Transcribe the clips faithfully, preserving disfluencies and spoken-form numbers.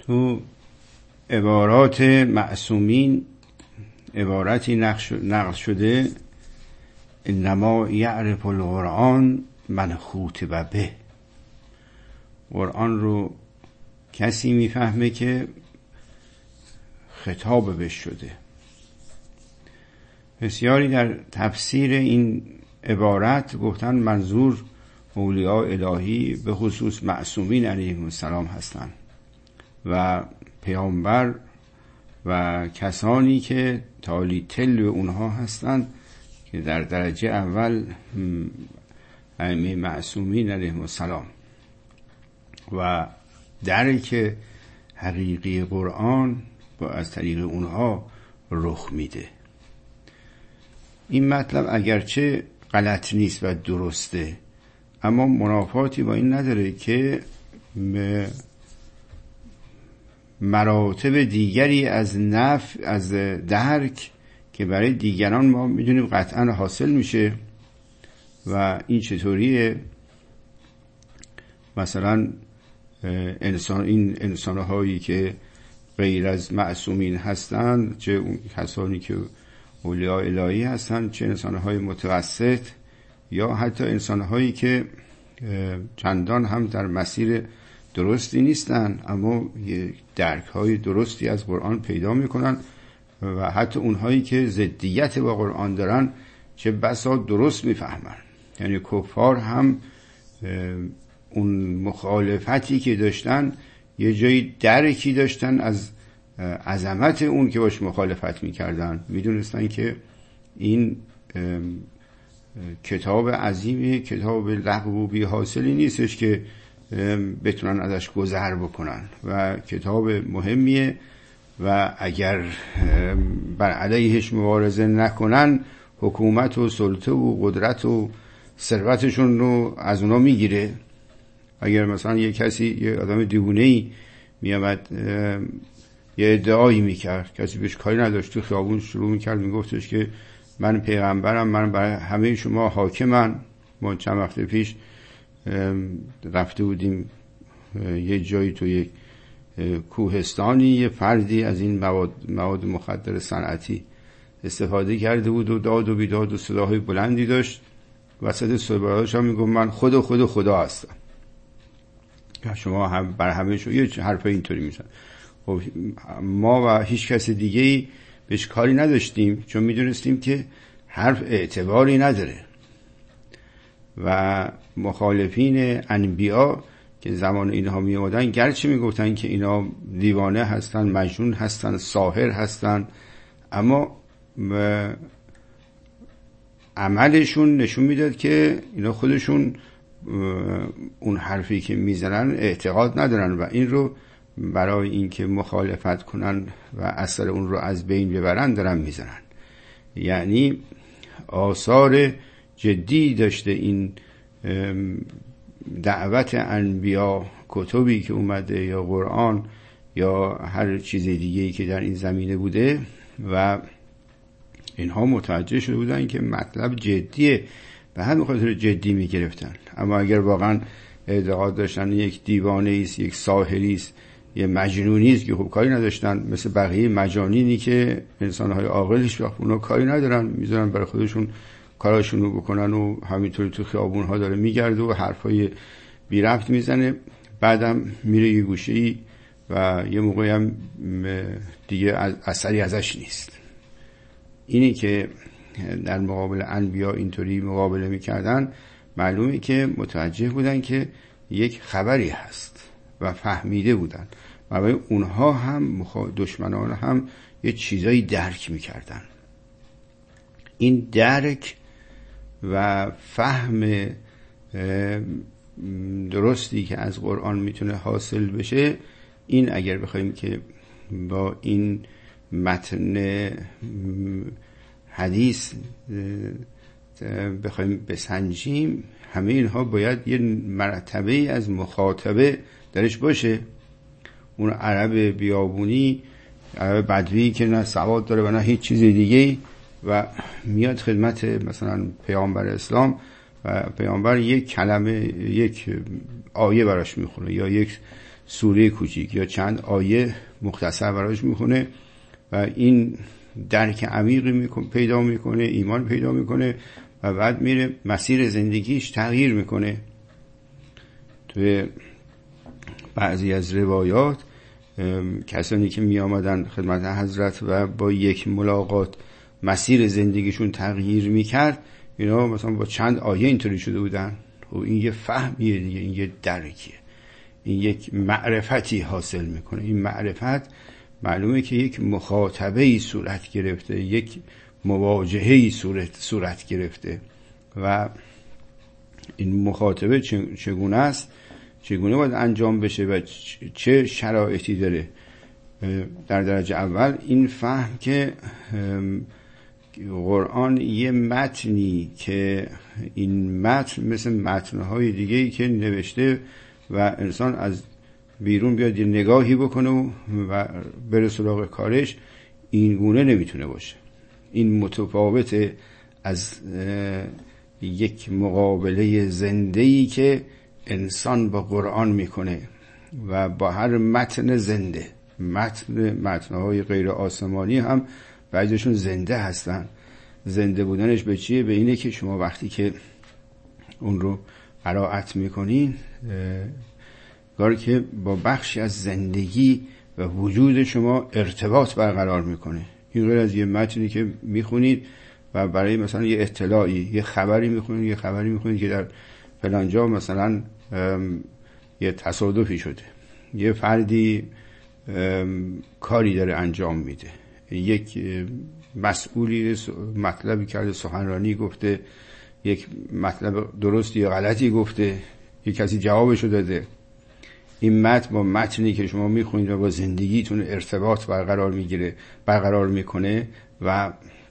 تو عبارات معصومین عبارتی نقل شده انما یعرف القرآن من خاطب به. قرآن رو کسی میفهمه که خطاب بهش شده. بسیاری در تفسیر این عبارت گفتن منظور اولیاء الهی به خصوص معصومین علیهم السلام هستند و پیامبر و کسانی که تالی تل به اونها هستند که در درجه اول ائمه معصومین علیهم السلام و درک حقیقی قرآن با از طریق اونها رخ میده. این مطلب اگرچه غلط نیست و درسته، اما منافاتی با این نداره که مراتب دیگری از نفع از درک که برای دیگران ما میدونیم قطعا حاصل میشه. و این چطوریه؟ مثلا انسان این انسان‌هایی که غیر از معصومین هستند، چه اون کسانی که اولیاء الهی هستند، چه انسان‌های متوسط یا حتی انسان‌هایی که چندان هم در مسیر درستی نیستن اما درک‌های درستی از قرآن پیدا می‌کنن و حتی اونهایی که ضدیت با قرآن دارن چه بسا درست می‌فهمن. یعنی کفار هم اون مخالفتی که داشتن یه جایی درکی داشتن از عظمت اون که باش مخالفت می‌کردن، می‌دونستن که این کتاب عظیمی، کتاب لغو و بی حاصلی نیستش که بتونن ازش گذر بکنن و کتاب مهمیه و اگر بر علیهش مبارزه نکنن حکومت و سلطه و قدرت و ثروتشون رو از اونا میگیره. اگر مثلا یه کسی یه آدم دیوونه‌ای میامد یه ادعایی میکرد، کسی بهش کاری نداشت، تو خیابون شروع میکرد میگفتش که من پیغمبرم، من برای همه شما حاکمم. ما چند وقت پیش رفته بودیم یه جایی تو یک کوهستانی، یه فردی از این مواد, مواد مخدر صنعتی استفاده کرده بود و داد و بیداد و صداهای بلندی داشت. وسط صحبتاش هم میگم من خود و خود و خدا هستم. شما هم بر همه شو یه حرف اینطوری میزن. خب ما و هیچ کس دیگه‌ای بهش کاری نداشتیم چون میدونستیم که حرف اعتباری نداره و مخالفین انبیا که زمان اینها می اومدن گرچه میگفتن که اینا دیوانه هستن، مجنون هستن، ساحر هستن، اما عملشون نشون میداد که اینا خودشون اون حرفی که میزنن اعتقاد ندارن و این رو برای اینکه مخالفت کنن و اثر اون رو از بین ببرن دارن میزنن. یعنی آثار جدی داشته این دعوت انبیا، کتبی که اومده یا قرآن یا هر چیز دیگه‌ای که در این زمینه بوده و اینها متوجه شده بودن که مطلب جدیه، به همین خاطر جدی میگرفتن. اما اگر واقعا اعتقاد داشتن یک دیوانه است، یک ساحری است، یه مجنونی است که خب کاری نداشتن، مثل بقیه مجانینی که انسان‌های عاقلش وقت اونا کاری ندارن، میذارن برای خودشون کاراشون رو بکنن و همینطوری تو خیابون‌ها داره میگرده و حرفای بی ربط میزنه، بعدم میره یه گوشه‌ای و یه موقعی هم دیگه اثری ازش نیست. اینی که در مقابل انبیا اینطوری مقابله میکردن معلومه که متوجه بودن که یک خبری هست و فهمیده بودن و برای اونها هم دشمنان هم یه چیزایی درک میکردن. این درک و فهم درستی که از قرآن میتونه حاصل بشه، این اگر بخوایم که با این متن حدیث بخوایم بسنجیم، همه اینها باید یه مرتبه از مخاطبه درش باشه. اون عرب بیابونی، عرب بدوی که نه سواد داره و نه هیچ چیز دیگه و میاد خدمت مثلا پیامبر اسلام و پیامبر یک کلمه، یک آیه براش میخونه یا یک سوره کوچیک یا چند آیه مختصر براش میخونه و این درک عمیقی میکنه، پیدا میکنه، ایمان پیدا میکنه و بعد میره مسیر زندگیش تغییر میکنه. توی بعضی از روایات کسانی که می آمدن خدمت حضرت و با یک ملاقات مسیر زندگیشون تغییر میکرد، اینا مثلا با چند آیه اینطوری شده بودن. و این یه فهمیه دیگه، این یه درکیه، این یک معرفتی حاصل میکنه. این معرفت معلومه که یک مخاطبه‌ای صورت گرفته، یک مواجهه‌ای صورت صورت گرفته و این مخاطبه چگونه است، چگونه باید انجام بشه و چه شرایطی داره. در درجه اول این فهم که قرآن یه متنی که این متن مثل متنهای دیگه‌ای که نوشته و انسان از بیرون بیاد یه نگاهی بکنه و بره سراغ کارش، این گونه نمیتونه باشه. این متفاوت از یک مقابله زنده‌ای که انسان با قرآن میکنه و با هر متن زنده. متن متنهای غیر آسمانی هم بعضیشون زنده هستن. زنده بودنش به چیه؟ به اینه که شما وقتی که اون رو قرائت میکنین گاری که با بخشی از زندگی و وجود شما ارتباط برقرار میکنه. این غیر از یه متنی که میخونید و برای مثلا یه اطلاعی، یه خبری میخونید، یه خبری میخونید که در فلانجا مثلا یه تصادفی شده، یه فردی کاری داره انجام میده، یک مسئولی مطلبی کرده، سخنرانی گفته، یک مطلب درستی یا غلطی گفته، یک کسی جوابشو داده. این متن با متنی که شما میخونید و با زندگیتون ارتباط برقرار میگیره، برقرار میکنه و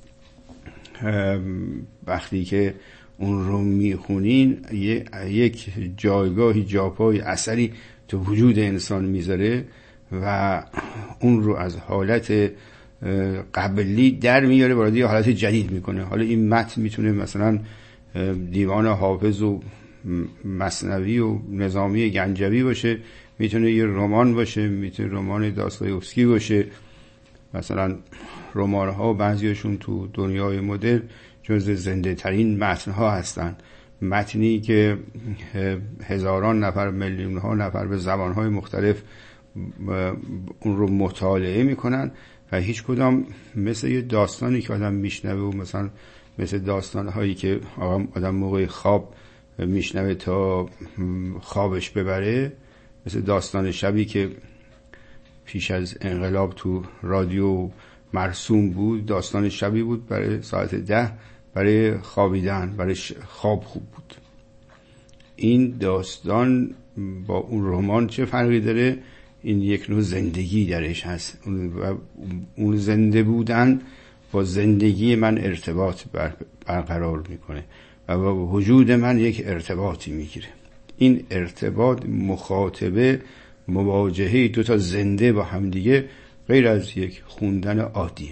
وقتی که اون رو میخونین یک جایگاهی، جاپای اثری تو وجود انسان میذاره و اون رو از حالت قبلی در میاره وارد یه حالت جدید میکنه. حالا این متن میتونه مثلا دیوان حافظ و مثنوی و نظامی گنجوی باشه، میتونه یه رمان باشه، میتونه رمان داستایوفسکی باشه. مثلا رمان ها بعضیشون تو دنیای مدرن جز زنده ترین متن ها هستن. متنی که هزاران نفر، میلیون ها نفر به زبان های مختلف اون رو مطالعه میکنن و هیچ کدام مثل یه داستانی که آدم میشنوه و مثلا مثل داستان هایی که آدم موقع خواب میشنوه تا خوابش ببره، مثل داستان شبی که پیش از انقلاب تو رادیو مرسوم بود، داستان شبی بود برای ساعت ده برای خوابیدن، برای خواب خوب بود. این داستان با اون رمان چه فرقی داره؟ این یک نوع زندگی درش هست و اون زنده بودن با زندگی من ارتباط برقرار میکنه و با وجود من یک ارتباطی میگیره. این ارتباط، مخاطبه، مواجهه دو تا زنده با همدیگه غیر از یک خوندن عادیه.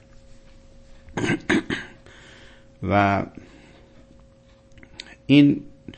و این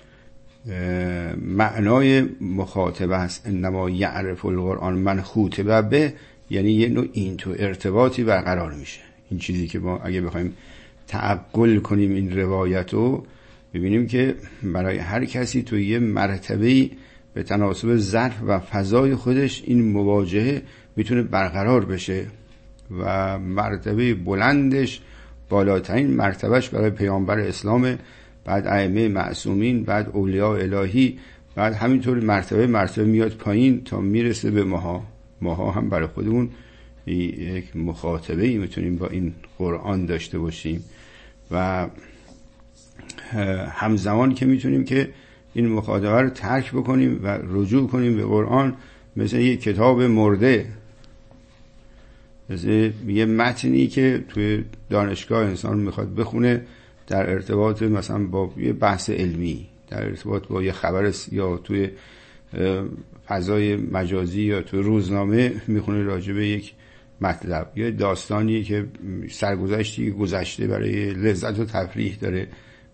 معنای مخاطبه است. انما یعرف القرآن من خوطبه به، یعنی یه نوع این تو ارتباطی برقرار میشه. این چیزی که ما اگه بخوایم تعقل کنیم این روایت رو، ببینیم که برای هر کسی تو یه مرتبه‌ای به تناسب ظرف و فضای خودش این مواجهه میتونه برقرار بشه و مرتبه بلندش، بالاترین مرتبهش برای پیامبر اسلام، بعد ائمه معصومین، بعد اولیاء الهی، بعد همینطور مرتبه مرتبه میاد پایین تا میرسه به ماها. ماها هم برای خودمون یک مخاطبه ای میتونیم با این قرآن داشته باشیم و همزمان که میتونیم که این مخاطبه رو ترک بکنیم و رجوع کنیم به قرآن، مثل یک کتاب مرده، مثل یه متنی که توی دانشگاه انسان میخواد بخونه در ارتباط مثلا با یه بحث علمی، در ارتباط با یه خبر یا توی فضای مجازی یا توی روزنامه میخونه راجع به یک مطلب، یا داستانی که سرگذشتی گذشته برای لذت و تفریح داره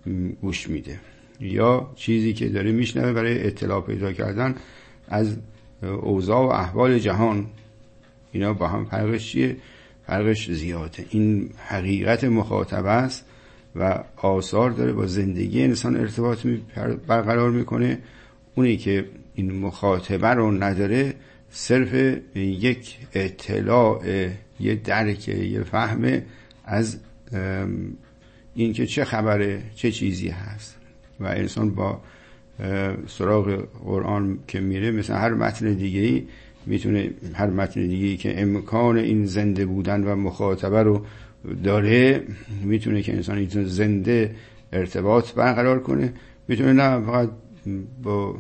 گوش میده، یا چیزی که داره میشنوه برای اطلاع پیدا کردن از اوضاع و احوال جهان، اینا با هم فرقش چیه؟ فرقش زیاده. این حقیقت مخاطب است و آثار داره، با زندگی انسان ارتباط برقرار میکنه. اونی که این مخاطبه رو نداره، صرف یک اطلاع، یه درک، یه فهم از این که چه خبره، چه چیزی هست. و انسان با سراغ قرآن که میره، مثل هر متن دیگه‌ای میتونه، هر متن دیگه‌ای که امکان این زنده بودن و مخاطبه رو داره، میتونه که انسان این زنده ارتباط برقرار کنه. میتونه نه فقط با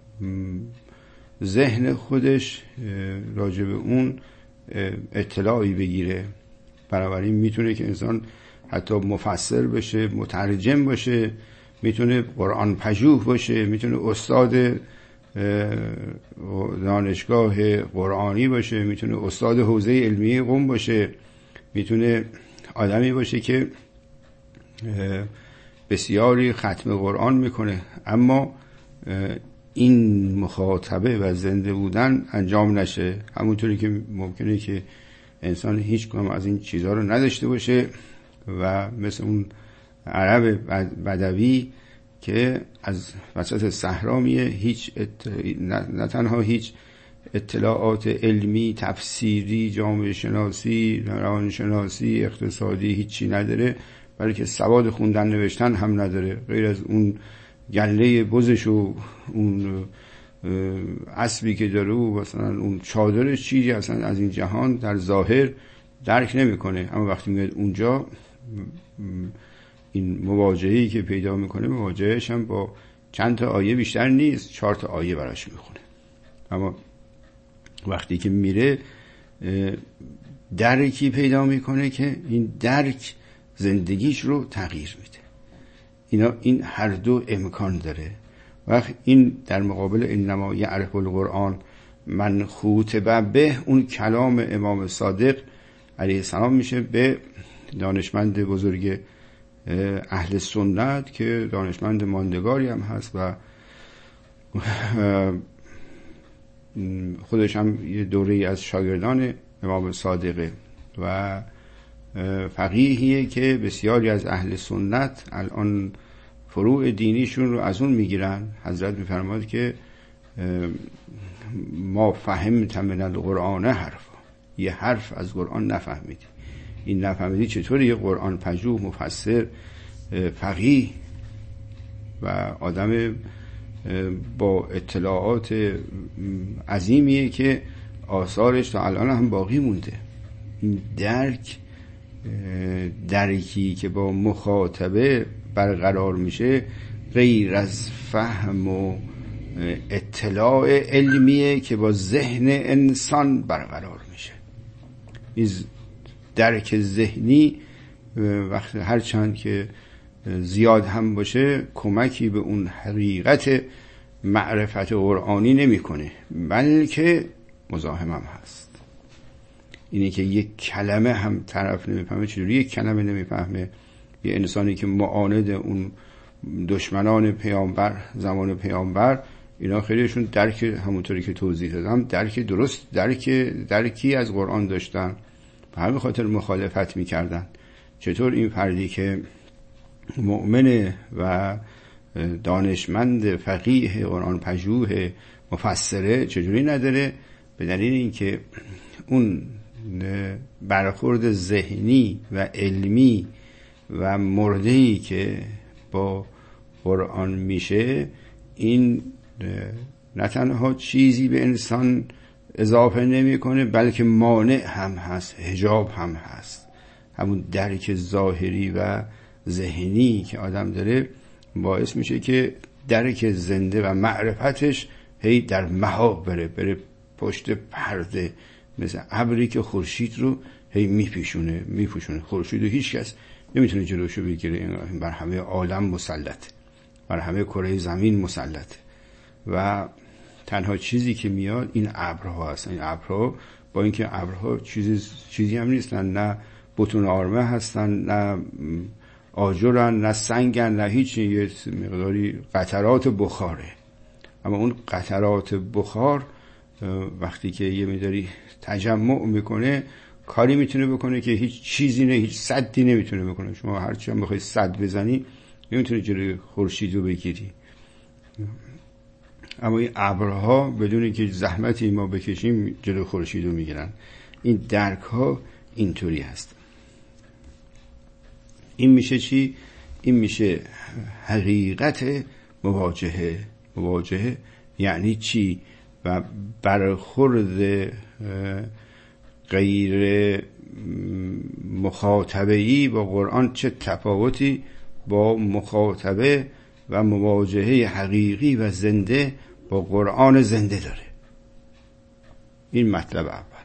ذهن خودش راجع به اون اطلاعی بگیره، بنابراین میتونه که انسان حتی مفسر بشه، مترجم باشه، میتونه قرآن پژوه باشه، میتونه استاد دانشگاه قرآنی باشه، میتونه استاد حوزه علمی قم باشه، میتونه آدمی باشه که بسیاری ختم قرآن میکنه، اما این مخاطبه و زنده بودن انجام نشه. همونطوری که ممکنه که انسان هیچ کدوم از این چیزها رو نداشته باشه و مثل اون عرب بدوی که از وسط صحرا میه، هیچ ات... نه... نه تنها هیچ اطلاعات علمی، تفسیری، جامعه شناسی، روان شناسی، اقتصادی هیچی نداره، بلکه سواد خوندن نوشتن هم نداره، غیر از اون گله بزش و اون اسبی که داره و مثلا اون چادرش، چیزی اصلا از این جهان در ظاهر درک نمیکنه. اما وقتی میاد اونجا، این مواجهه‌ای که پیدا میکنه، مواجهش هم با چند تا آیه بیشتر نیست، چهار تا آیه براش میخونه. اما وقتی که میره، درکی پیدا میکنه که این درک زندگیش رو تغییر میده. اینا این هر دو امکان داره. وقت این در مقابل انما یعرف القرآن من خوطب به، اون کلام امام صادق علیه السلام میشه به دانشمند بزرگ اهل سنت که دانشمند ماندگاری هم هست و خودش هم یه دوره از شاگردان امام صادقه و فقیهیه که بسیاری از اهل سنت الان فروع دینیشون رو از اون میگیرن. حضرت میفرماد که ما فهمتم من القرآن حرف، یه حرف از قرآن نفهمیدی. این نفهمیدی چطوری یه قرآن پژوه، مفسر، فقیه و آدم با اطلاعات عظیمیه که آثارش تا الان هم باقی مونده. این درک، درکی که با مخاطبه برقرار میشه، غیر از فهم و اطلاع علمیه که با ذهن انسان برقرار میشه. این درک ذهنی وقت هر چند که زیاد هم باشه، کمکی به اون حقیقت معرفت قرآنی نمیکنه، بلکه مزاحم هم هست. اینه که یک کلمه هم طرف نمیفهمه. چجوری یک کلمه نمیفهمه؟ یه انسانی که معاند اون دشمنان پیامبر زمان پیامبر، اینا خیلیشون درک، همونطوری که توضیح دادم، درک درست، درک درکی از قرآن داشتن، به همین خاطر مخالفت میکردن. چطور این فردی که مؤمنه و دانشمند، فقیه، قرآن پژوه، مفسره، چجوری نداره؟ به دلیل اینکه اون برخورد ذهنی و علمی و مرده‌ای که با قرآن میشه، این نه تنها چیزی به انسان اضافه نمیکنه، بلکه مانع هم هست، حجاب هم هست. همون درک ظاهری و ذهنی که آدم داره باعث میشه که درک زنده و معرفتش هی در محاق بره بره پشت پرده، مثل ابری که خورشید رو هی میپیشونه میپوشونه. خورشید رو هیچ کس نمیتونه جلوشو بگیره، بر همه عالم مسلط، بر همه کره زمین مسلط و تنها چیزی که میاد این ابرها هستن. این ابرها، با اینکه ابرها چیزی چیزی هم نیستن، نه بتون آرمه هستن، نه آجرن، نه سنگن، نه هیچی، یه مقداری قطرات بخاره. اما اون قطرات بخار وقتی که یه مقداری تجمع میکنه کاری میتونه بکنه که هیچ چیزی نه، هیچ سدی نمیتونه بکنه. شما هرچی هم بخوای سد بزنی نمیتونه جلوی خورشید رو بگیری. اما این ابرها بدون اینکه زحمتی ما بکشیم جلوی خورشید رو میگیرن. این درک ها اینطوری هست. این میشه چی؟ این میشه حقیقت مواجهه. مواجهه یعنی چی؟ و برخورد غیر مخاطبه‌ای با قرآن چه تفاوتی با مخاطبه و مواجهه حقیقی و زنده با قرآن زنده داره. این مطلب اول.